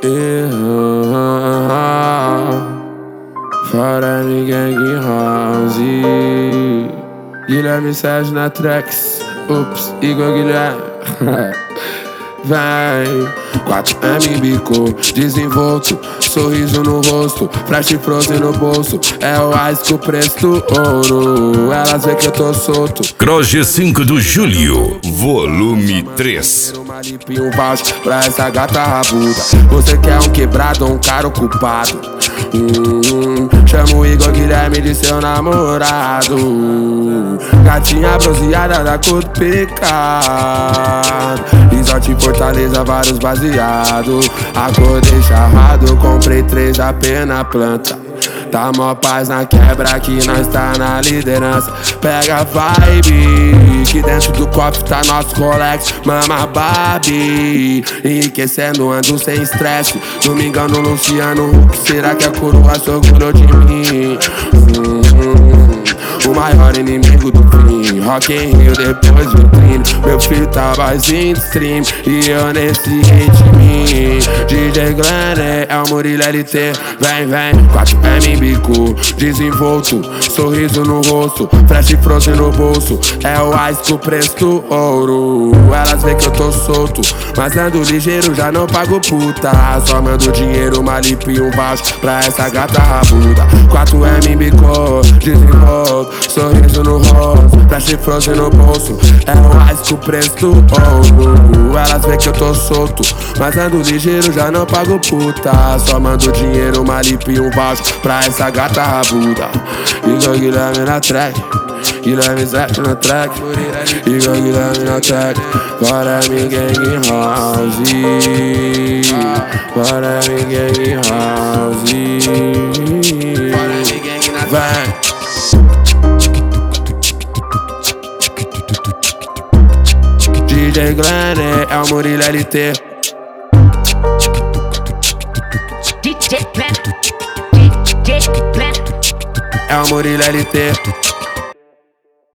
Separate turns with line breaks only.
Fora Gang House. Guilherme Sérgio na tracks. Ups, Igor Guilherme. Vem, 4M bico, desenvolto, sorriso no rosto, flash frozen no bolso. É o ice com o preço do ouro. Elas vê que eu tô solto.
Cross 5 do Julho, volume 3.
Uma lipa e um voucher pra essa gata rabuda. Você quer um quebrado ou um cara ocupado? Chama o Igor Guilherme de seu namorado. Gatinha bronzeada da cor do pecado. Resort em Fortaleza, vários baseados. Acordei charrado, comprei 3 apenas planta. Tá mó paz na quebra que nós tá na liderança. Pega a vibe, que dentro do copo tá nosso Rolex. Mama Barbie, enriquecendo, ando sem estresse. Domingão no Luciano Huck, será que a coroa se orgulhou de mim? O maior inimigo do fim. Rock in Rio, depois vitrine. Meu filho tá vazio stream e eu nesse ritmo. DJ Glenn é o Murilo LT. Vem, vem, 4M bico, desenvolto, sorriso no rosto, flash frozen no bolso. É o ice com o preço do ouro. Elas vê que eu tô solto, mas ando ligeiro, já não pago puta. Só mando dinheiro, uma lipa e um voucher pra essa gata rabuda. 4M bico, desenvolto, sorriso no rosto, flash frozen no bolso. É o ice com o preço do ouro. Elas vê que eu tô solto, mas ando ligeiro, já não pago puta. Só mando dinheiro, uma lipa e um voucher pra essa gata rabuda. Igor Guilherme na track, Guilherme Sérgio na track, Igor Guilherme na track. Fora Gang House, fora Gang House. Vem. DJ Glenn é o Murilo LT.
DJ Glenn, DJ Glenn.
É o Murilo LT.